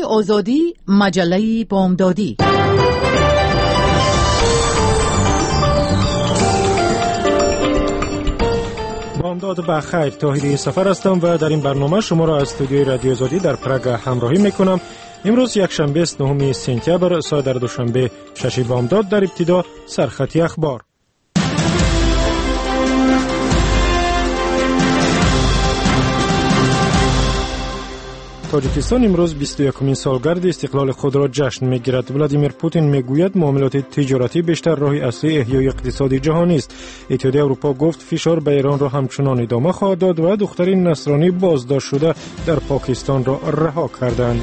آزادی، مجله بامدادی. بامداد بخیر، طاهری سفر هستم و در این برنامه شما را از استودیوی رادیو آزادی در پراگ همراهی میکنم. امروز یکشنبه 9 سپتامبر، ساعت در دوشنبه 6 بامداد. در ابتدا سرخطی اخبار. تاجیکستان امروز 21مین سالگرد استقلال خود را جشن می‌گیرد. ولادیمیر پوتین میگوید معاملات تجارتی بیشتر راه اصلی احیای اقتصاد جهانی است. اتحادیه اروپا گفت فشار به ایران را همچنان ادامه خواهد داد و دختر نصرانی بازداشت شده در پاکستان را رها کردند.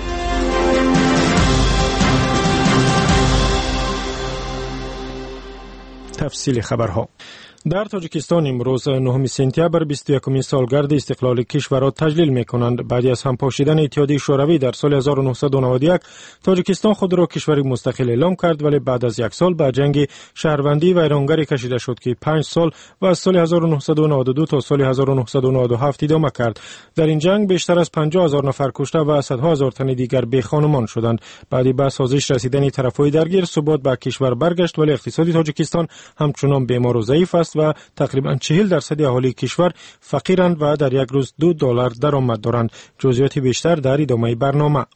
تفصیل خبرها. در تاجیکستان امروز 9 سپتامبر 21مین سالگرد استقلال کشور را تجلیل می‌کنند. بعد از همپاشیدن اتحادیه شوروی در سال 1991 تاجیکستان خود را کشوری مستقل اعلام کرد، ولی بعد از یک سال به جنگ شهروندی ویرانگری کشیده شد که 5 سال و از سال 1992 تا سال 1997 ادامه کرد. در این جنگ بیشتر از 50,000 نفر کشته و صدها هزار تن دیگر بی‌خانمان شدند. بعد از سازش رسیدن طرف‌های درگیر ثبات به کشور برگشت، ولی اقتصاد تاجیکستان همچنان بیمار و ضعیف است و تقریباً 40% اهالی کشور فقیرند و در یک روز $2 درآمد دارند. جزئیات بیشتر در ادامه برنامه.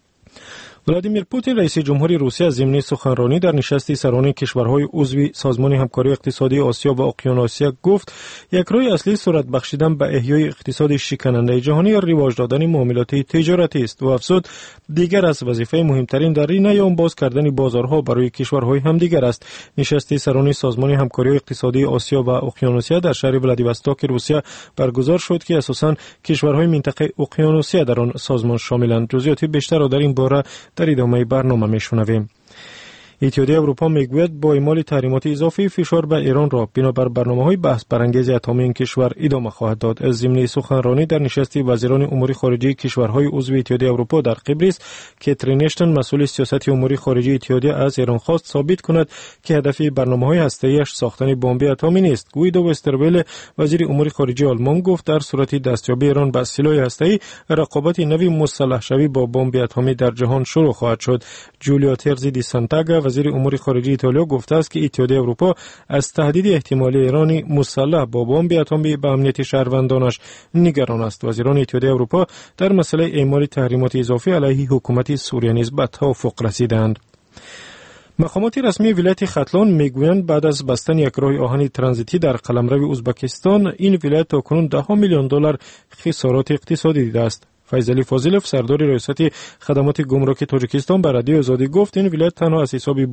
ولادیمیر پوتین رئیس جمهوری روسیه ضمن سخنرانی در نشست سران کشورهای عضو سازمان همکاری اقتصادی آسیا و اقیانوسیه گفت یک راه اصلی سرعت بخشیدن به احیای اقتصاد شکننده جهانی یا رواج دادن معاملات تجارتی است و افزود دیگر از وظیفه مهمترین در رینه یا باز کردن بازارها برای کشورهای همدیگر است. نشست سران سازمان همکاری اقتصادی آسیا و اقیانوسیه در شهر ولادیوستوک روسیه برگزار شد که اساساً کشورهای منطقه اقیانوسیه در آن سازمان شاملند. جزئیات بیشتر را در این باره در ادامه برنامه میشنویم. اتحادیه اروپا میگوید با اعمال تحریمات اضافی فشار به ایران را بنابر برنامه‌های بحث برانگیز اتمی این کشور ادامه خواهد داد. از ضمن سخنرانی در نشست وزیران امور خارجه کشورهای عضو اتحادیه اروپا در قبرس، کاترین اشتن مسئول سیاست امور خارجه اتحادیه از ایران خواست ثابت کند که هدف برنامه‌های هسته‌ایش ساختن بمب اتمی نیست. گویدو وسترول وزیر امور خارجه آلمان گفت در صورت دستیابی ایران به سلاح هسته‌ای رقابت نوی مسلح شوی با بمب اتمی در جهان شروع خواهد شد. جولیا ترزی دی سانتاگا وزیر امور خارجه ایتالیا گفته است که اتحادیه اروپا از تهدید احتمالی ایرانی مسلح با بمب اتمی به امنیت شهروندانش نگران است. وزیران اتحادیه اروپا در مسئله اعمال تحریمات اضافی علیه حکومت سوریه نیز به توافق رسیدند. مقامات رسمی ولایت ختلان میگویند بعد از بستن یک راه آهن ترانزیتی در قلمرو ازبکستان این ولایت تاکنون $10 میلیون خسارات اقتصادی دیده است. فیضعلی فاضلوف سردار ریاست خدمات گمرکی تاجیکستان به رادیو آزادی گفت این ولایت تنها از حساب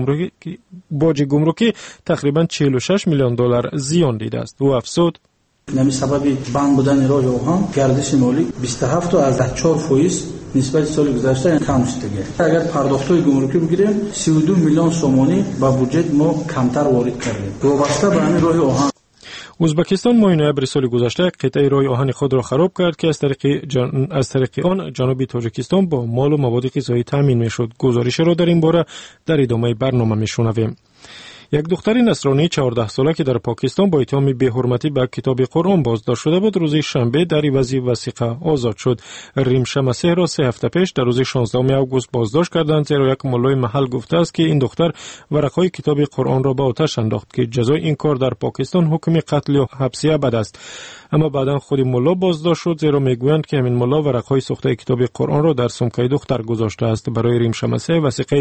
باج گمرکی تقریبا $46 میلیون زیان دیده است. او افزود نمی سبب بند بودن راه آهن گردش مالی 27 تا از 14% نسبت سال گذشته کم شده. اگر پرداخت‌های گمرکی بگیریم 32 میلیون سومانی با بودجه ما کمتر وارد کردیم. وابسته به همین راه آهن ازبکستان ماه نوامبر سال گذشته قطعه راه آهن خود را خراب کرد که از طریق آن جنوب تاجیکستان با مال و مواد غذایی تامین میشد. گزارش را در این باره در ادامه برنامه میشنویم. یک دختر نصرانی 14 ساله که در پاکستان با اتهام بی‌حرمتی به کتاب قرآن بازداشت شده بود روز شنبه در عوض وثیقه آزاد شد. ریمشه مسیح را 3 هفته پیش در روز 16 آگوست بازداشت کردند، زیرا یک مولای محل گفته است که این دختر ورقهای کتاب قرآن را به آتش انداخت که جزای این کار در پاکستان حکم قتل و حبس ابد است. اما بعدا خود مولا بازداشت شد، زیرا میگویند که همین مولا ورقهای سوخته کتاب قرآن را در سمکه دختر گذاشته است. برای ریمشه مسیح وثیقه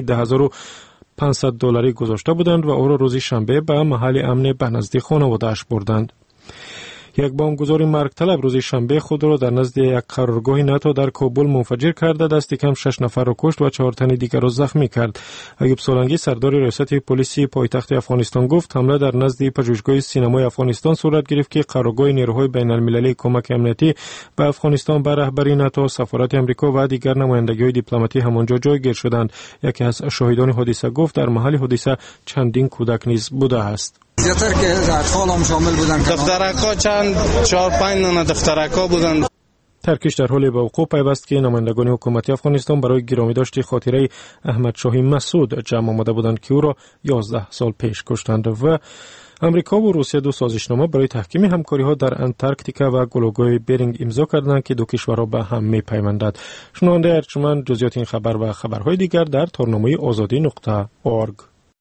$10,500 گذاشته بودند و او را روز شنبه به محل امن به نزد خانواده‌اش بردند. یک بمبگذار مرگ طلب روز شنبه خود را در نزد یک قرارگاه ناتو در کابل منفجر کرده دست کم 6 نفر را کشت و 4 تن دیگر را زخمی کرد. ایوب سولنگی سردار ریاست پلیس پایتخت افغانستان گفت حمله در نزد پژوهشگاه سینمای افغانستان صورت گرفت که قرارگاه نیروهای بین المللی کمک امنیتی به افغانستان به رهبری ناتو، سفارت امریکا و دیگر نمایندگی‌های دیپلماتی همانجا جایگیر شدند. یکی از شاهدان حادثه گفت در محل حادثه چندین کودک نیز بوده است. زیادتر که اطفال هم شامل بودن. دخترکا چند 4-5 نان دخترکا بودن. ترکیش در حال به وقوع پیوست که نمایندگان حکومتی افغانستان برای گرامیداشت خاطره احمد شاهی مسعود جمع آمده بودند که او را 11 سال پیش کشتند. و امریکا و روسیه دو سازشنامه برای تحکیم همکاری‌ها در انتارکتیکا و گلوگوی برینگ امضا کردند که دو کشورها به هم می‌پیوندند. شنونده ارجمند جزئیات این خبر و خبرهای دیگر در تارنامه azadi.org.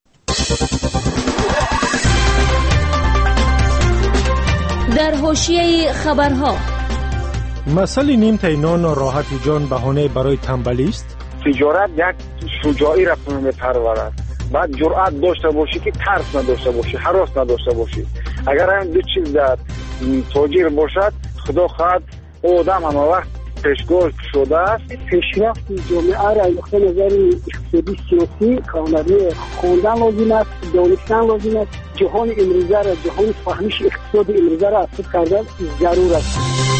در حاشیه خبرها مسئله نیم تینان راحت جان بهانه برای تنبلی است. تجارت یک شجاعی را می‌پرورد. بعد جرأت داشته باشی که ترس نداشته باشی، هراس نداشته باشی. اگر این دو چیز در تاجر باشد، خدا خواهد آدم همه وقت پیشگاه شده است. پیشرفت جامعه را از نظر اقتصادی سیاسی کاملا خواندن لازم است، دانستن لازم است. جهان امروزه را، جهان فهمیش اقتصاد امروزه را افزایش کردن ضرور است.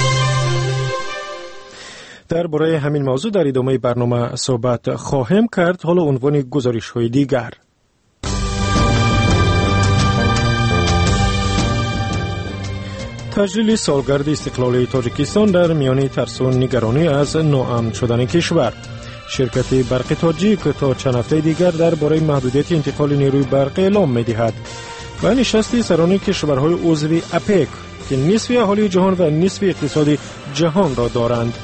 درباره همین موضوع در ادامه برنامه صحبت خواهیم کرد. حالا عنوان گزارش‌های دیگر. تجلیل سالگرد استقلال تاجیکستان در میان ترس و نگرانی از ناامن شدن کشور. شرکت برق تاجیک تا چند هفته دیگر درباره محدودیت انتقال نیروی برق اعلام می‌دهد. و نشست سران کشورهای عضو اپک که نصف اهالی جهان و نصف اقتصاد جهان را دارند.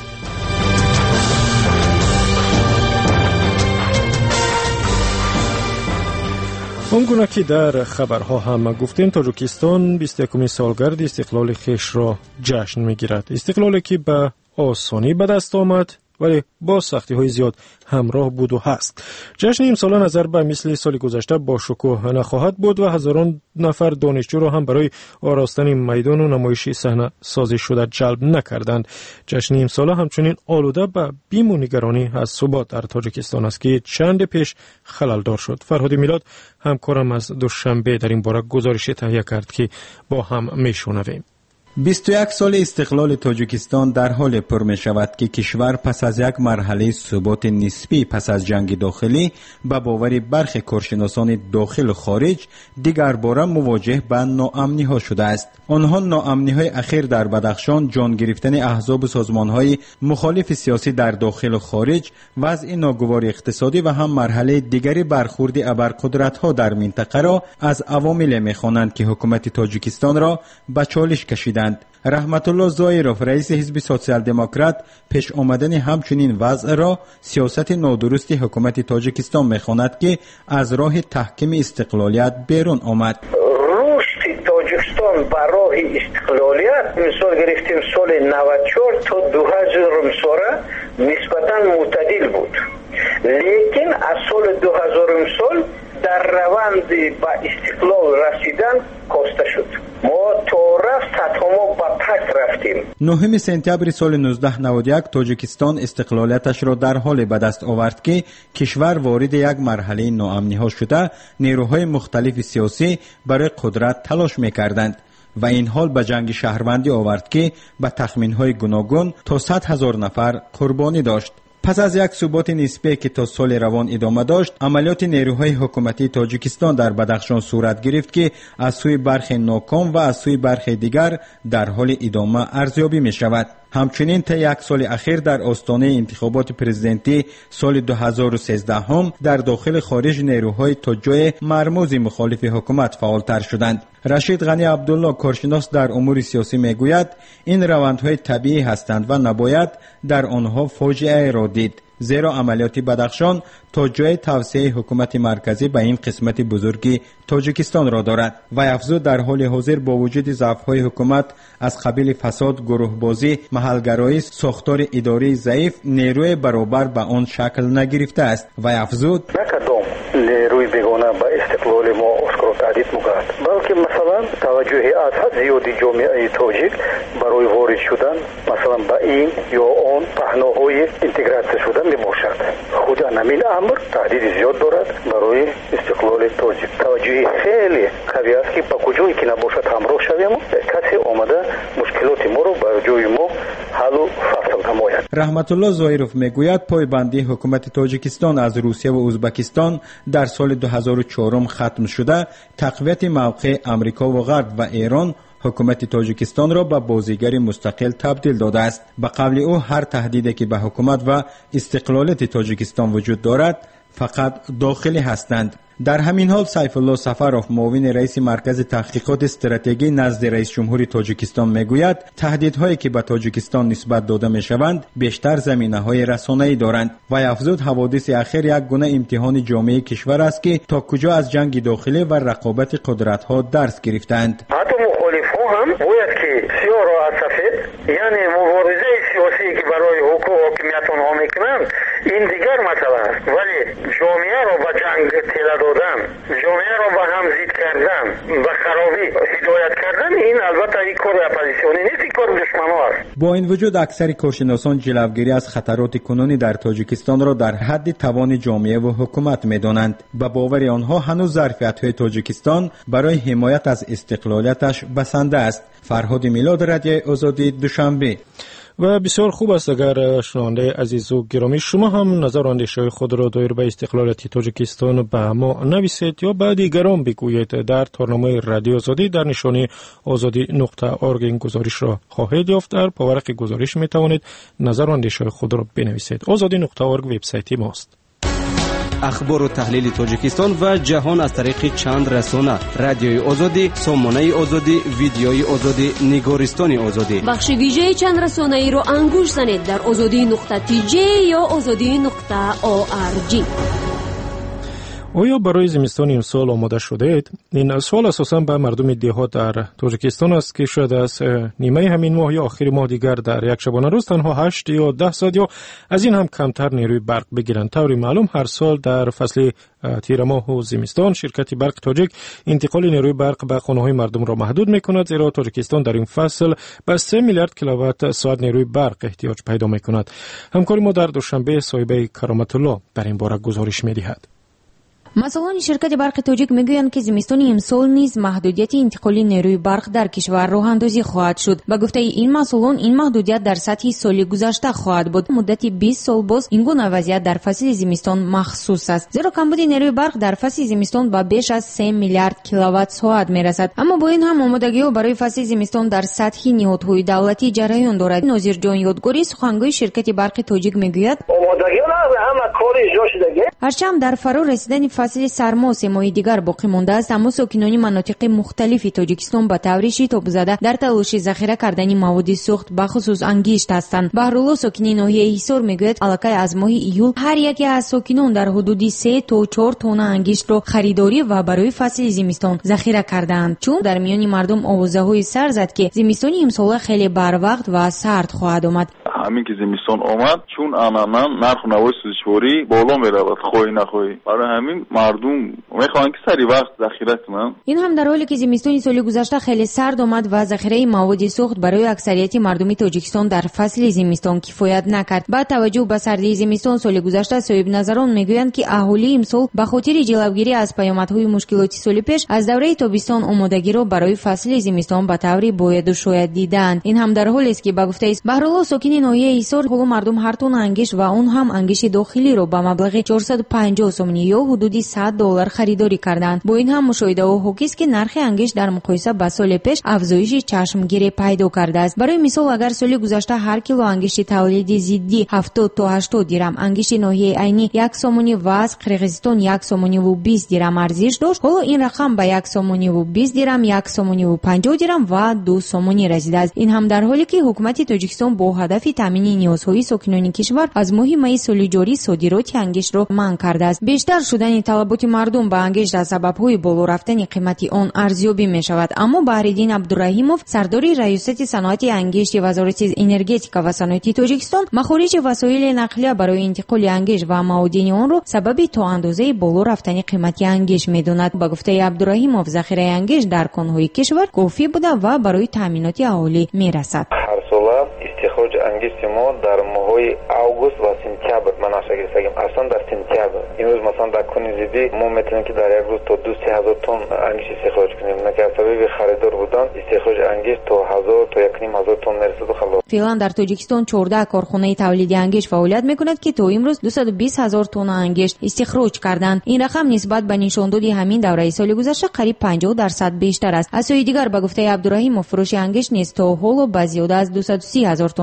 آنگونه که در خبرها هم گفتیم، تاجیکستان 21 سالگرد استقلال خیش را جشن می‌گیرد. استقلالی که به آسانی به دست آمد ولی با سختی‌های زیاد همراه بود و هست. جشن امسال نظر به مثل سال گذشته با شکوه نخواهد بود و هزاران نفر دانشجو را هم برای آراستن میدان و نمایش صحنه سازی شده جلب نکردند. جشن امسال همچنین آلوده به بیم و نگرانی از ثبات در تاجیکستان است که چند پیش خلل‌دار شد. فرهاد میلاد همکارم از دوشنبه در این باره گزارش تهیه کرد که با هم میشنویم. 21 سال استقلال تاجیکستان در حال پر می شود که کشور پس از یک مرحله ثبات نسبی پس از جنگ داخلی به باور برخی کارشناسان داخل و خارج دیگر باره مواجه با ناامنی ها شده است. آنها ناامنی های اخیر در بدخشان، جان گرفتن احزاب و سازمان های مخالف سیاسی در داخل و خارج، وضع ناگوار اقتصادی و هم مرحله دیگری برخورد ابرقدرت ها در منطقه را از عوامل می خوانند که حکومت تاجیکستان را به چالش کشیدند. رحمت الله زایروف رئیس حزب سوسیال دموکرات پیش آمدن همچنین وضع را سیاست نادرست حکومت تاجیکستان می‌خواند که از راه تحکیم استقلالیت بیرون آمد. رشد تاجیکستان بر راه استقلالیت مثال گرفتیم سال 94 تا 2000 سال نسبتاً معتدل بود، لیکن از سال 2000 سال در روند به استقلال رسیدن کاسته شد. ما تا رفت ما با پس رفتیم. 9 سپتامبر سال 1991 تاجیکستان استقلالیتش را در حال به دست آورد که کشور وارد یک مرحله ناامنی ها شده، نیروهای مختلف سیاسی برای قدرت تلاش می‌کردند و این حال به جنگ شهروندی آورد که به تخمین‌های گوناگون تا 100,000 نفر قربانی داشت. پس از یک ثبات نسبی که تا سال روان ادامه داشت، عملیات نیروهای حکومتی تاجیکستان در بدخشان صورت گرفت که از سوی برخی ناکام و از سوی برخی دیگر در حال ادامه ارزیابی می شود. همچنین تا یک سال اخیر در آستانه انتخابات پرزیدنتی سال 2013 هم در داخل خارج نیروهای تا جای مرموز مخالف حکومت فعالتر شدند. رشید غنی عبدالله کارشناس در امور سیاسی میگوید این روندهای طبیعی هستند و نباید در آنها فاجعه را دید، زیرا عملیات بدخشان تا جای توسعه حکومت مرکزی به این قسمت بزرگی تاجیکستان را دارد و افزود در حال حاضر با وجود ضعف‌های حکومت از قبیل فساد، گروهبازی، محلگرایی، ساختار اداری ضعیف، نیروی برابر به آن شکل نگرفته است و افزود نیروی بیگانه به استقلال ما اسکار تعدید می‌کند، بلکه مثلا توجه از حد زیادی جامعه تاجیک برای وارد شدن مثلا به این یا آن پهناهای اینتگراسیون شدن میباشد. خود همین امر تعدید زیاد دارد برای استقلال تاجیک. توجه خیلی قوی است که با کجایی که نباشد همراه شویم، کسی آمده مشکلات ما رو بر جای ما حل و فصل نماید. رحمت الله زایروف میگوید پایبندی حکومت تاجیکستان از روسیه و ازبکستان در سال 2004 ختم شده، تقویت موقع امریکا و غرب و ایران حکومت تاجیکستان را به بازیگر مستقل تبدیل داده است. به قول او هر تهدیدی که به حکومت و استقلالیت تاجیکستان وجود دارد فقط داخلی هستند. در همین حال سیف الله سفروف معاون رئیس مرکز تحقیقات استراتژی نزد رئیس جمهور تاجیکستان میگوید تهدیدهایی که به تاجیکستان نسبت داده میشوند بیشتر زمینه‌های رسانه‌ای دارند و افزود حوادث اخیر یک گونه امتحان جامعه کشور است که تا کجا از جنگ داخلی و رقابت قدرت‌ها درس گرفتند. حتی مخالف‌ها هم باید که سیاه را از سفید یعنی مبارزه سیاسی که برای حکومت آنها میکنند این دیگر مسئله است، ولی جامعه را به جنگ تله دادن، جامعه را به هم ضد کردن، به خرابی هدایت کردن، این البته این کار اپوزیسیونی نیست، این کار دشمنان است. با این وجود اکثر کارشناسان جلوگیری از خطرات کنونی در تاجیکستان را در حد توان جامعه و حکومت می‌دانند. به باور آنها هنوز ظرفیت‌های تاجیکستان برای حمایت از استقلالیتش بسنده است. فرهاد میلاد، رادیو آزادی، دوشنبه. و بسیار خوب است اگر شنونده عزیز و گرامی شما هم نظر و اندیشه خود را دایر به استقلالیت تاجیکستان به ما نویسید یا به دیگران بگویید. در تارنامه رادیو آزادی در نشانی azadi.org این گزارش را خواهید یافت. در پاورق گزارش می توانید نظر و اندیشه خود را بنویسید. azadi.org وبسایت ماست. اخبار و تحلیل تاجیکستان و جهان از طریق چند رسانه: رادیوی آزادی، سامانه آزادی، ویدیوی آزادی، نگارستان آزادی. بخش ویژه چند رسانه ای رو انگوش زنید در azadi.tj یا azadi.org. آیا برای زمستان امسال آماده شدید؟ این سوال اساساً به مردم دهات در تاجیکستان است که شاید از نیمه همین ماه یا آخر ماه دیگر در یک شبانه روز تنها 8 یا 10 ساعت یا از این هم کمتر نیروی برق بگیرند. طوری معلوم هر سال در فصل تیر ماه و زمستان شرکت برق تاجیک انتقال نیروی برق به خانه‌های مردم را محدود می‌کند، زیرا تاجیکستان در این فصل به 3 میلیارد کیلووات ساعت نیروی برق احتیاج پیدا می‌کند. همکار ما در دوشنبه صاحب کرامت الله در این باره گزارش می‌دهد. مسئولان شرکت برق تاجیک میگویند که زمستان امسال نیز محدودیت انتقال نیروی برق در کشور راه اندازی خواهد شد. با گفته این مسئولان این محدودیت در سطح سال گذشته خواهد بود. مدت 20 سال باز این گونه وضعیت در فصل زمستان مخصوص است، زیرا کمبود نیروی برق در فصل زمستان به بیش از 3 میلیارد کیلووات ساعت میرسد. اما با این هم آمادگی برای فصل زمستان در سطح نهادهای دولتی جریان دارد. ناظر جان یادگوری سخنگوی شرکت برق تاجیک میگوید آمادگی همه کاری اجرا شده، هرچند در فرا رسیدن فصل سرما 3 ماه دیگر باقی مانده است، اما ساکنان مناطق مختلف تاجیکستان با طور شتاب زده در تلاش ذخیره کردن مواد سوخت به خصوص انگشت هستند. بهرالله ساکن ناحیه حصار میگوید علاقه از ماه ایول هر یکی از ساکنان در حدود 3 تا 4 تن انگشت را خریداری و برای فصل زمستان ذخیره کردند، چون در میان مردم آوازه‌های سر زد که زمستان امسال خیلی بر وقت و سرد خواهد آمد. همین که زمستان آمد چون عملاً نرخ نوای سوزشواری بالا میرود، خواهی نخواهی، برای همین مردم میخوان که سری وقت ذخیره کنن. این هم در حالی که زمستان سال گذشته خیلی سرد آمد و ذخیره مواد سوخت برای اکثریت مردم تاجیکستان در فصل زمستان کفایت نکرد. با توجه به سردی زمستان سال گذشته صاحب نظران میگویند که اهالی امسال به خاطر جلوگیری از پیامدهای مشکلاتی سال پیش از دوره تابستان آمادگی را برای فصل زمستان به طوری باید و شاید دیدند. این هم در حالی است که با گفته است بهرالله ساکن ناحیه حصار مردم هر تن انگشت و اون هم انگشت داخلی رو به مبلغ 450 سومنی یا حدود $100 خریداری کردند. با این هم مشاهده و حاکی است که نرخ انگشت در مقایسه با سال پیش افزایش چشمگیری پیدا کرده است. برای مثال اگر سال گذشته هر کیلو انگشت تولیدی ضدی 70 تا 80 درم، انگشت ناحیه عینی 1 سومنی و از قرقیزستان 1 سومنی و 20 درم ارزش داشت، حالا این رقم به 1 سومنی و 20 درم، 1 سومنی و 50 درم و 2 سومنی رسیده است. این هم در حالی که حکومت تاجیکستان با هدف تامین نیازهای ساکنان کشور از ماه می سال جاری صادرات انگشت را منع کرده است. بیشتر شدن طلبات مردم به انگشت از سبب‌های بالا رفتن قیمت آن ارزیابی می شود. اما بهرالدین عبدالرحیموف سردار ریاست صنعت انگشت وزارت انرژتیک و صنعت تاجیکستان مخارج وسایل نقلیه برای انتقال انگشت و معادن آن را سبب تا اندازه بالا رفتن قیمت انگشت می‌داند. با گفته عبدالرحیموف ذخیره انگشت در کان‌های کشور کافی بوده و برای تامینات اهالی می‌رسد. هر سال استخراج انگشت ما در ماه‌های اوگوست و سپتامبر مناسب گرفتیم. اصلا در سپتامبر امروز مثلا در کنیزیدی ما میتونیم که در یک روز تا 2,000 تن انگشت استخراج کنیم. نه سبب خریدار بودن استخراج انگشت تا 1000 تا 1500 تن میرسه خلاص. فعلا در تاجیکستان 14 کارخانه تولید انگشت فعالیت میکند که تا امروز 220,000 تن انگشت استخراج کردند. این رقم نسبت به نشاندهی همین دوره سال گذشته قریب 50% بیشتر است. از سوی دیگر با گفته عبدالرحیم فروش انگشت نیز تا حالا به زیاده از 230,000 تن رسیده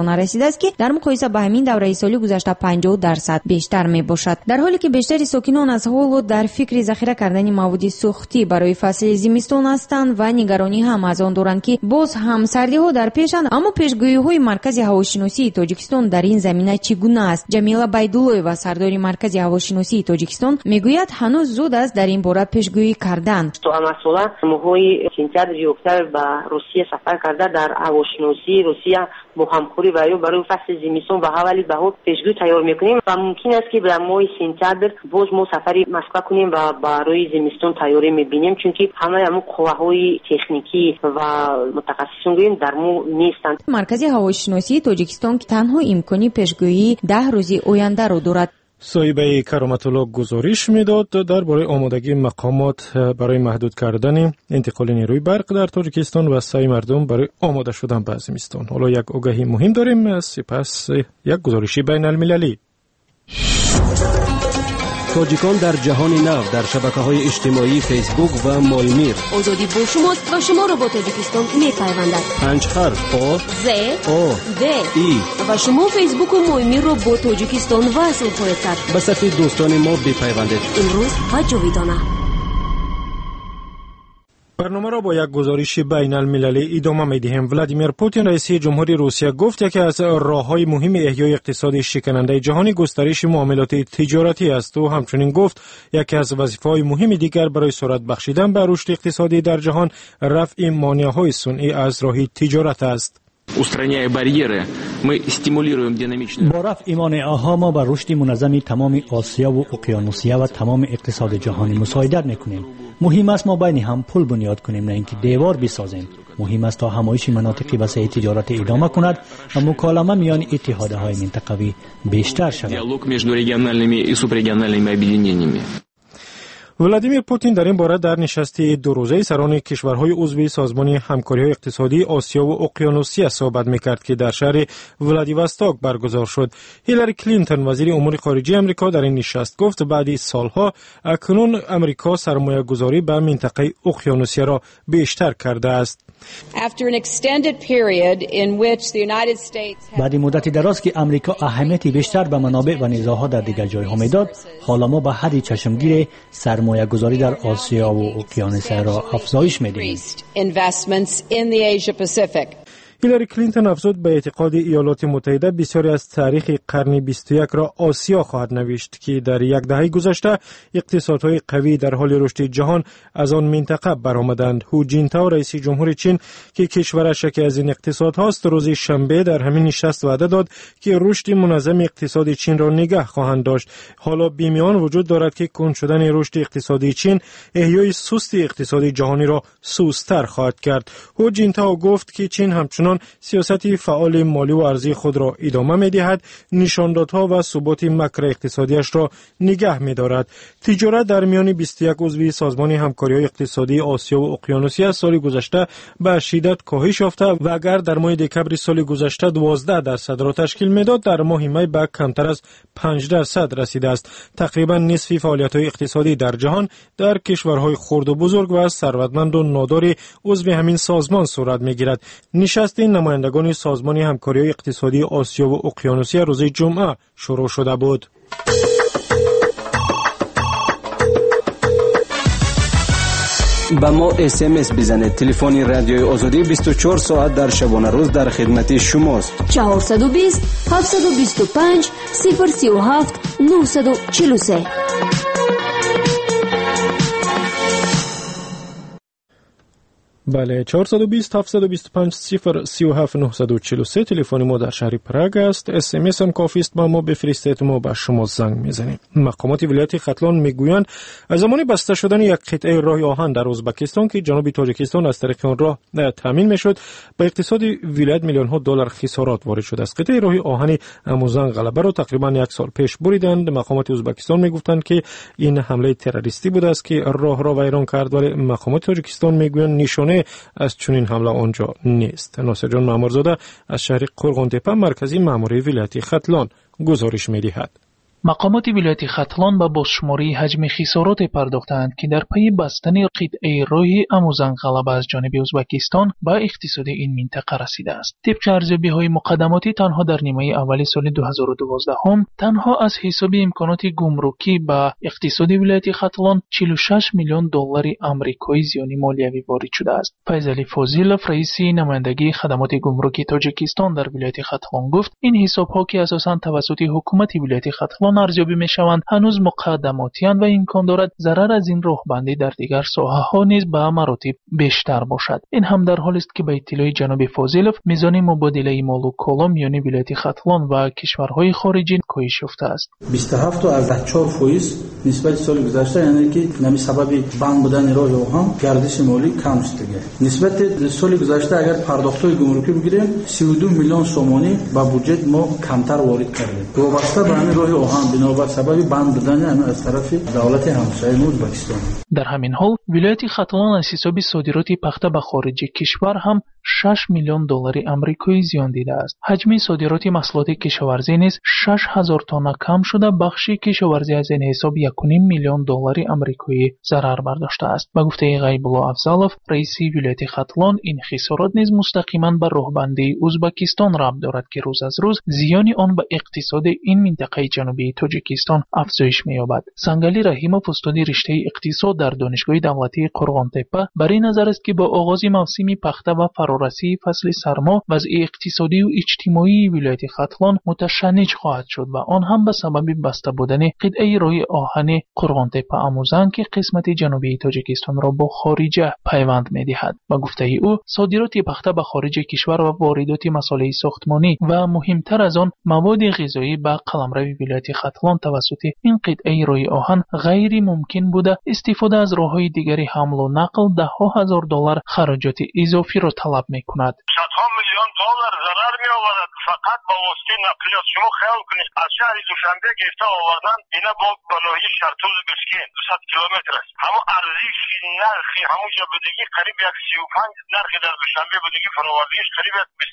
است که در مقایسه با همین دوره سالی گذشته 50% بیشتر میباشد. در حالی که بیشتر ساکنان از حال در فکر ذخیره کردن مواد سوختی برای فصل زمستان هستند و نگرانی هم از آن دارند که باز هم سردی ها در پیشند. اما پیشگویی های مرکز هواشناسی تاجیکستان در این زمینه چگونه است؟ جمیله بایدولویوا سردار مرکز هواشناسی تاجیکستان میگوید هنوز زود است در این باره پیشگویی کردن. تو مثلا ماهای سپتامبر و اکتبر به روسیه سفر کرده در هواشناسی روسیه با همکاری برای فصل زمستان و حوالی بهار پیشگویی تیار میکنیم و ممکن است که در ماه سپتامبر باز ما سفری مسکو کنیم و برای زمستان تیاری میبینیم، چون که همه قواهای تکنیکی و متخصصین در ما نیستند. مرکز هواشناسی تاجیکستان که تنها امکانی پیشگویی 10 روزی آینده را دارد. صاحبه کرامت الله گزارش میداد درباره آمادگی مقامات برای محدود کردن انتقال نیروی برق در تاجیکستان و سعی مردم برای آماده شدن به زمستان. حالا یک آگهی مهم داریم، سپس یک گزارشی بین المللی. تاجیکان در جهان نو در شبکه‌های اجتماعی فیسبوک و مالمیر. آزادی با شماست و شما را با تاجیکستان می‌پیوندد. 5 حرف آ ز او د ای و شما فیسبوک و مالمیر را با تاجیکستان وصل خواهید کرد. به صف دوستان ما بپیوندید. امروز و جاویدانه. برنامه را با یک گزارش بین المللی ادامه می‌دهیم. ولادیمیر پوتین رئیس جمهوری روسیه گفت یکی از راه‌های مهم احیای اقتصاد شکننده جهانی گسترش معاملات تجارتی است و همچنین گفت یکی از وظیفه‌های مهم دیگر برای سرعت بخشیدن به رشد اقتصادی در جهان رفع مانع‌های صنعی از راه تجارت است. با رفع مانع‌ها ما بر رشد منظم تمام آسیا و اقیانوسیه و تمام اقتصاد جهانی مساعدت می‌کنیم. مهم است ما بین هم پل بنیاد کنیم، نه اینکه دیوار بسازیم. مهم است تا همایش مناطق وسیع تجارت ادامه کند و مکالمه میان اتحادهای منطقوی بیشتر شود. ولادیمیر پوتین در این باره در نشستی 2 روزه سران کشورهای عضو سازمان همکاری‌های اقتصادی آسیا و اقیانوسیه صحبت می‌کرد که در شهر ولادیواستوک برگزار شد. هیلاری کلینتون وزیر امور خارجه آمریکا در این نشست گفت بعد سالها اکنون آمریکا سرمایه‌گذاری به منطقه اقیانوسیه را بیشتر کرده است. بعد مدت دراز که آمریکا اهمیت بیشتر به منابع و نیروها در دیگر جای‌ها می‌داد، حالا ما به حد چشمگیر سرمایه‌گذاری در آسیا و اقیانوسیه را افزایش می‌دهیم. هیلاری کلینتون افزود به اعتقاد ایالات متحده بسیاری از تاریخ قرن 21 را آسیا خواهد نوشت که در یک دهه گذشته اقتصادهای قوی در حال رشد جهان از آن منطقه برآمدند. هو جینتائو رئیس جمهور چین که کشورش یکی از این اقتصادهاست روز شنبه در همین نشست وعده داد که رشد منظم اقتصاد چین را نگه خواهند داشت. حالا بیمیان وجود دارد که کند شدن رشد اقتصادی چین احیای سست اقتصاد جهانی را سست‌تر خواهد کرد. هو جینتائو گفت که چین همچنان سیاست فعال مالی و ارزی خود را ادامه می‌دهد، نشاندادها و ثبات مکر اقتصادیش را نگه می‌دارد. تجارت در میان 21 عضو سازمان همکاری‌های اقتصادی آسیا و اقیانوسیه سال گذشته به شدت کاهش یافته و اگر در ماه دکمبر سال گذشته 12% را تشکیل می‌داد، در ماه می به کمتر از 5% رسیده است. تقریبا نصف فعالیت‌های اقتصادی در جهان در کشورهای خرد و بزرگ و ثروتمند و نادار عضو همین سازمان صورت می‌گیرد. نشست نمایندگان سازمان همکاری اقتصادی آسیا و اقیانوسیه روز جمعه شروع شده بود. با ما SMS بزنید. تلفن رادیوی آزادی 24 ساعت در شبانه روز در خدمت شماست. 420 725 037 943. بله 420 725 037 943 تلفن ما در شهر پراگ است. اس ام اس هم کافی است با ما بفرستید، ما به شما زنگ میزنیم. مقامات ولایت ختلان میگویند از زمان بسته شدن یک قطعه راه آهن در ازبکستان که جنوب تاجیکستان از طریق آن راه تامین میشد، به اقتصاد ولایت میلیون ها دلار خسارات وارد شده است. قطعه راه آهن اموزان غلبه را تقریبا 1 سال پیش بریدند. مقامات ازبکستان میگفتند که این حمله تروریستی بود است که راه را ویران کرد، ولی مقامات تاجیکستان میگویند نشانه از چنین حمله آنجا نیست. ناصر جان مامورزاده از شهر قرغان تپه مرکزی ماموری ولایت ختلان گزارش می‌دهد. مقامات ولایت ختلان به بازشماری حجم خسارات پرداختند که در پی بستن قطعه راه اموزن غلبه از جانب ازبکستان به اقتصاد این منطقه رسیده است. طبق ارزیابی‌های مقدماتی تنها در نیمه اول سال 2012 تنها از حساب امکانات گمرکی به اقتصاد ولایت ختلان 46 میلیون دلار آمریکایی زیان مالیوی وارد شده است. فیض علی فاضلوف رئیس نمایندگی خدمات گمرکی تاجیکستان در ولایت ختلان گفت این حساب‌ها که اساساً توسط حکومت ولایت ختلان ارزیابی می‌شوند هنوز مقدماتی اند و امکان دارد ضرر از این راهبندی در دیگر ساحه‌ها نیز به مراتب بیشتر باشد. این هم در حالی است که به اطلاع جناب فاضلوف میزان مبادله مال و کالا میان ولایت ختلان و کشورهای خارجی کاهش یافته است. 27.4% نسبت سال گذشته، یعنی که نمی سبب بند بودن راه اوهان گردش مالی کم شده. نسبت سال گذشته اگر پرداخت‌های گمرکی بگیریم 32 میلیون سومانی با بودجه ما کمتر وارد کردیم. وابسته به همین راه اوهان بنابر سبب بند بودن از طرف دولت همسایه ازبکستان. در همین حال ولایت ختلان از حساب صادرات پخته به خارج کشور هم 6 میلیون دلار آمریکایی زیان دیده است. حجم صادرات محصولات کشاورزی نیز 6000 تن کم شده، بخش کشاورزی از این حساب 1.5 میلیون دلار آمریکایی ضرر برداشته است. به گفته غیب الله افضلوف رئیس ولایت ختلان این خسارات نیز مستقیما به راهبندی ازبکستان ربط دارد که روز از روز زیان آن به اقتصاد این منطقه جنوبی تاجیکستان افزایش می‌یابد. سنگلی رحیموف استاد رشته اقتصاد در دانشگاه دولتی قرغان‌تپه بر این نظر است که با آغاز موسم پخته و فرارسی فصل سرما وضع اقتصادی و اجتماعی ولایت ختلان متشنج خواهد شد و آن هم به سبب بسته بودن قطعه راه آهن قرغان‌تپه اموزن که قسمت جنوبی تاجیکستان را با خارجه پیوند می‌دهد. با گفته او صادرات پخته به خارج کشور و واردات مصالح ساختمانی و مهمتر از آن مواد غذایی به قلمرو ولایت ختلان توسط این قطعه راه آهن غیر ممکن بوده استفاده از راه‌های دیگری حمل و نقل ده‌ها هزار دلار خراجات اضافی را طلب می‌کند. صدها میلیون دلار ضرر می‌آورد فقط با واسطه نقلیات. شما خیال کنید از شهر دوشنبه گرفته آوردن اینا با بالای شرطوز بسکین 200 کیلومتر است. همون ارزش نرخی همونجا بدگی قریب 135 نرخی در دوشنبه بدگی فراوردیش قریب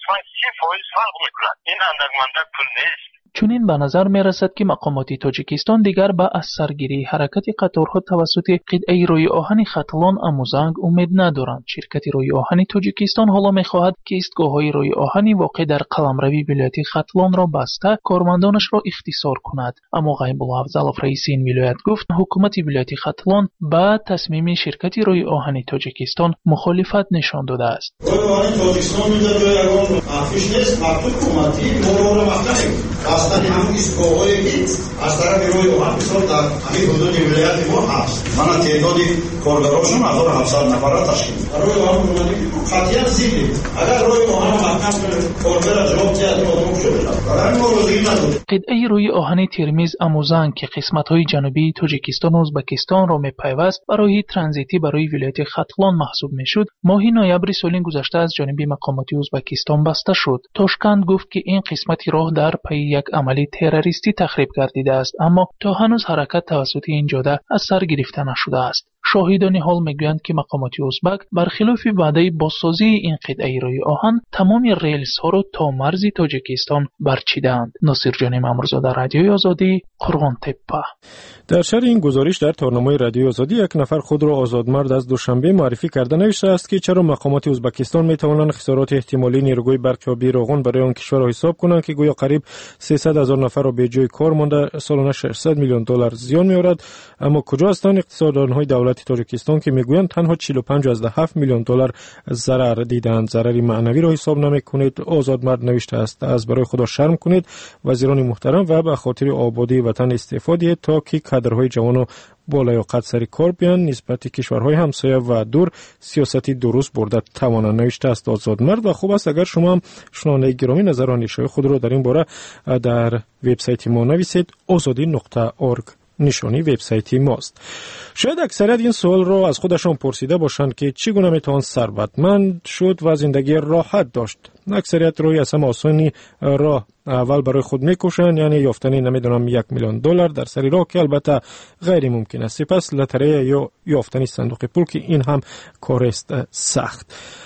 25-30% فرق می‌کند. این اندک مندک پول نیست. چنین به نظر می رسد که مقامات تاجیکستان دیگر به از سرگیری حرکت قطارها توسط قطعه راه آهن ختلان اموزنگ امید ندارند. شرکت راه آهن تاجیکستان حالا می خواهد که ایستگاه‌های راه آهن واقع در قلمرو ولایت ختلان را بسته کارمندانش را اختصار کند. اما غیب الله افضلوف رئیس این ولایت گفت حکومت ولایت ختلان به تصمیم شرکت راه آهن تاجیکستان مخالفت نشان داده است. راه آهن تاجیکستان می‌دهد یگان افیش نیست، مکتوب حکومتی مرور مختلف راستانی هم ایستگاه‌هایی که از طرف روی آهن بسیار در همین حدود ولایت ما هست. من تعداد کارگراشون 1700 نفر تشکیل می‌دم. روی آهن حکومتی قطعاً زیده. اگر روی آهن مکتب کارگر جواب دهد آدم شده. برای ما روزی نداره. قطعه روی آهن ترمیز اموزن که قسمت‌های جنوبی تاجیکستان و ازبکستان را می‌پیوست برای ترانزیتی برای ولایت ختلان محسوب می‌شد. ماه نوامبر سال گذشته از جانب مقامات ازبکستان بسته شد. تاشکند گفت که این قسمت راه در پی یک عملی تروریستی تخریب گردیده است، اما تا هنوز حرکت توسط این جاده از سر گرفته نشده است. شاهدان حال میگویند که مقامات ازبک برخلاف وعده بازسازی این قطعه راه آهن تمام ریلز ها را تا مرز تاجیکستان برچیدند. ناصر جان مامورزاده، رادیوی آزادی، قرغان‌تپه. در شرح این گزارش در تارنامه رادیوی آزادی یک نفر خود را آزادمرد از دوشنبه معرفی کرده نوشته است که چرا مقامات ازبکستان میتوانند خسارات احتمالی نیروگوی برق یا بیراغون برای آن کشور را حساب کنند که گویا قریب 300,000 نفر را به جای کار مانده سالانه 600 میلیون دلار زیان می‌آورد، اما کجا هستند اقتصاددان‌های دولت تاجیکستان که میگویند تنها 45.7 میلیون دلار ضرر دیدند؟ ضرری معنوی را حساب نمی‌کنید. آزادمرد نوشته است از برای خدا شرم کنید وزیران محترم و به خاطر آبادی وطن استفاده تا که کادرهای جوان و با لیاقت سر کار بیان نسبت کشورهای همسایه و دور سیاستی درست برده توانند، نوشته است آزادمرد. و خوب است اگر شما هم شنونده گرامی نظران شای خود را در این باره در وبسایت ما نویسید. azadi.org نشانی وبسایت ماست. شاید اکثریت این سوال را از خودشان پرسیده باشند که چگونه میتوان ثروتمند شد و زندگی راحت داشت. اکثریت روی اسم آسانی راه اول برای خود میکشند، یعنی یافتن نمیدونم 1 میلیون دلار در سری راه که البته غیر ممکن است. سپس لاتاری یا یافتن صندوق پول که این هم کار است سخت.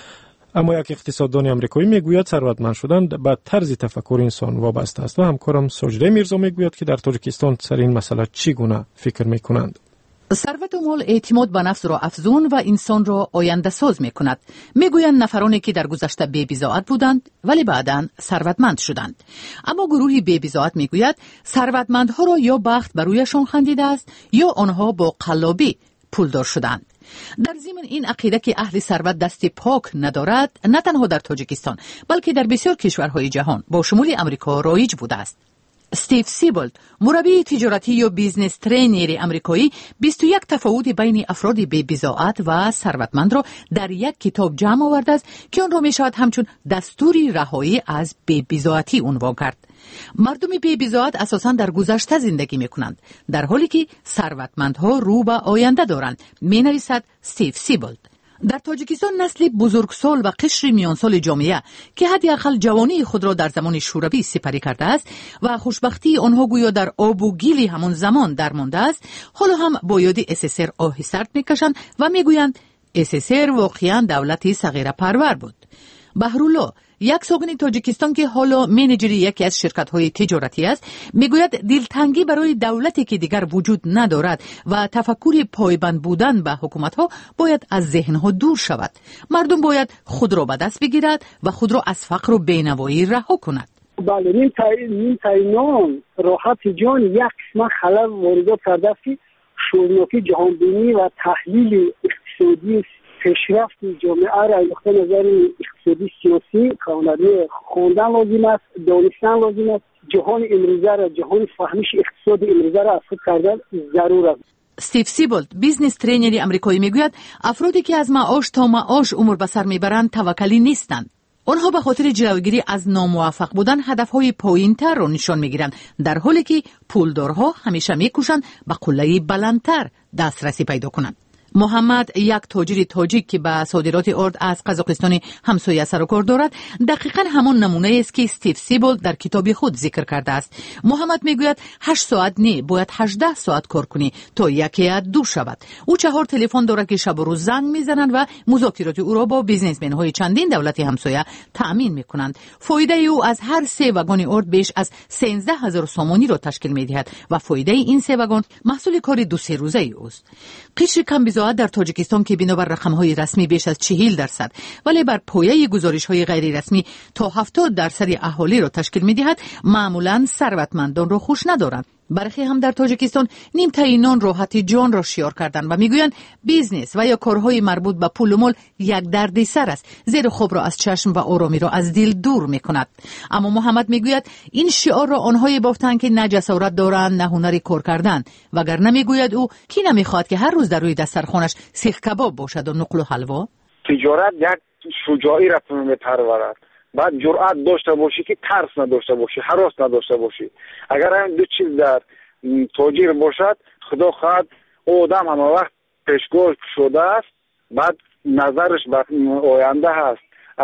اما یک اقتصاددان آمریکایی میگوید ثروتمند شدن به طرز تفکر انسان وابسته است و همکارم ساجده میرزا میگوید که در تاجیکستان سر این مسئله چگونه فکر میکنند. ثروت و مال اعتماد به نفس را افزون و انسان را آینده ساز می کند. می گویند نفرانی که در گذشته بی بضاعت بودند ولی بعداً ثروتمند شدند. اما گروهی بی بضاعت می گوید ثروتمندها را یا بخت بر رویشان خندیده است یا آنها با قلابی پولدار شدند. در ضمن این عقیده که اهل ثروت دست پاک ندارد نه تنها در تاجیکستان بلکه در بسیار کشورهای جهان با شمول امریکا رایج بوده است. استیو سیبولد، مربی تجارتی یا بیزنس ترینر آمریکایی، 21 تفاوت بین افراد بی بضاعت و ثروتمند را در یک کتاب جمع آورده است که آن را میشود همچون دستوری رهایی از بی بضاعتی عنوان کرد. مردم بی بضاعت اساساً در گذشته زندگی میکنند در حالی که ثروتمندها رو به آینده دارند، مینویسد استیو سیبولد. در تاجیکستان نسل بزرگسال و قشر میانسال جامعه که حداقل جوانی خود را در زمان شوروی سپری کرده است و خوشبختی آنها گویا در آب و گیلی همان زمان درمانده است، حالا هم با یاد SSR آه سرد میکشند و میگویند SSR واقعا دولتی صغیره پرور بود. بهرالله، یک ساکن تاجیکستان که حالا منیجر یکی از شرکت‌های تجارتی است، میگوید دلتنگی برای دولتی که دیگر وجود ندارد و تفکر پایبند بودن به حکومت‌ها باید از ذهن‌ها دور شود. مردم باید خود را به دست بگیرد و خود را از فقر و بینوایی رها کند. بله، این تعیینات راحت جان یک قسم خلل وارد کرده است که شورناکی جهانبینی و تحلیل اقتصادی پیشرفت جامعه را نقطه نظر اقتصادی سیاسی کاملا خواندن لازم است، دانستن لازم است. جهان امروزه را، جهان فهمیش اقتصاد امروزه را افزود کردن ضرور است. استیو سیبولد، بیزنس ترینر آمریکایی، میگوید افرادی که از معاش تا معاش عمر به سر میبرند توکلی نیستند. آنها به خاطر جلوگیری از ناموفق بودن هدفهای پایین‌تر را نشان میگیرند، در حالی که پولدارها همیشه میکوشند به قله بلندتر دسترسی پیدا کنند. محمد، یک تاجر تاجیک که به صادرات ارد از قزاقستان همسایه سر و کار دارد، دقیقاً همان نمونه است که استیو سیبولد در کتاب خود ذکر کرده است. محمد میگوید 8 ساعت نه، باید 18 ساعت کار کنی تا یکی از دو شود. او 4 تلفن دارد که شب و روز زنگ میزنند و مذاکرات او را با بیزنسمن‌های چندین دولت همسایه تأمین میکنند. فایده او از هر 3 واگن ارد بیش از 13000 سومانی را تشکیل میدهد و فایده این 3 واگن محصول کار 2-3 روزه اوست. قشر کم بضاعت در تاجیکستان که بنابر رقم‌های رسمی بیش از 40% ولی بر پایه گزارش‌های غیر رسمی تا 70% اهالی را تشکیل می‌دهد، معمولاً ثروتمندان را خوش ندارند. برخی هم در تاجیکستان نیمتای نان راحتی جان را شیار کردند و میگویند بیزنس و یا کارهای مربوط به پول و مال یک دردسر است، زیر خواب را از چشم و آرامی را از دل دور میکند. اما محمد میگوید این شعار را آنهایی بافتند که نه جسارت دارند نه هنری کار کردن، وگرنه میگوید او کی نمیخواد که هر روز در روی دسترخوانش سیخ کباب باشد و نقل و حلوا. تجارت یک شجاعی را میپرورد. بعد جرأت داشته باشی که ترس نداشته باشی، هراس نداشته باشی. اگر این دو چیز در تاجر باشد، خدا خواهد آدم همه وقت پیشگاه شده است، بعد نظرش به آینده هست.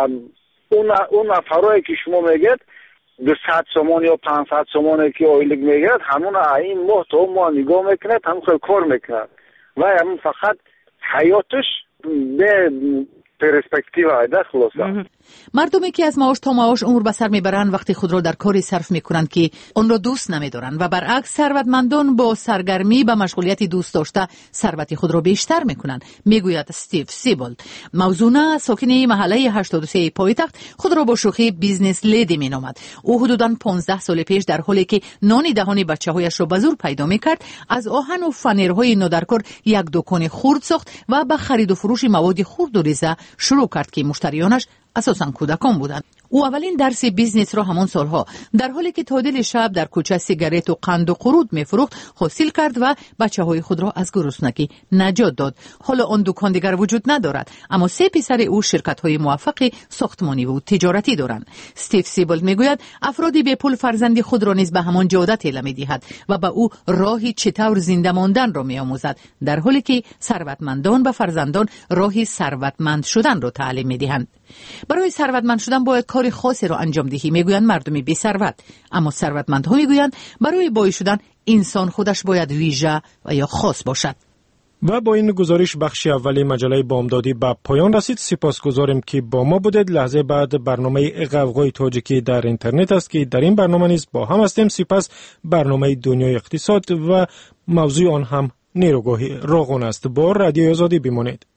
اون نفرایی که شما میگید 200 سومانی یا 500 سومانی که آیلگ میگید، همون این ماه تا ما نگاه میکند، همون خیلی کار میکند و همون فقط حیاتش به پرسپکتیو ایده خلاصه. مردمی که از معاش تا معاش عمر به سر میبرند وقتی خود را در کاری صرف میکنند که آن را دوست نمیدارند و برعکس ثروتمندان با سرگرمی به مشغولیت دوست داشته ثروت خود را بیشتر میکنند، میگوید استیو سیبولد. موزونه، ساکن محله 83 پایتخت، خود را با شوخی بیزنس لیدی مینامد. او حدوداً 15 سال پیش در حالی که نان دهان بچه‌هایش را به زور پیدا میکرد، از آهن و فنرهای نادرکار یک دکان خرد ساخت و به خرید و فروش مواد خرد و ریزه شروع کرد که مشتریانش اساساً کودکان بودند. او اولین درس بیزنس را همان سالها در حالی که تا دل شب در کوچه سیگارت و قند و قرود میفروخت حاصل کرد و بچه‌های خود را از گرسنگی نجات داد. حالا آن دکان دیگر وجود ندارد، اما 3 پسر او شرکت‌های موفق ساختمانی و تجارتی دارند. استیو سیبولد میگوید افرادی به پول فرزند خود را نیز به همان جاده تعلیم می‌دهد و به او راهی چطور زنده ماندن را می‌آموزد، در حالی که ثروتمندان به فرزندان راهی ثروتمند شدن را تعلیم می‌دهند. برای ثروتمند شدن باید کار خاصی را انجام دهی، میگویند مردم بی ثروت. اما ثروتمندها میگویند برای بای شدن انسان خودش باید ویژه و یا خاص باشد. و با این گزارش بخش اولی مجله بامدادی به پایان رسید. سپاسگزاریم که با ما بودید. لحظه بعد برنامه غوغای تاجیکی در اینترنت است که در این برنامه نیز با هم هستیم. سپس برنامه دنیای اقتصاد و موضوع آن هم نیروگاهی راغون است. با رادیوی آزادی بمانید.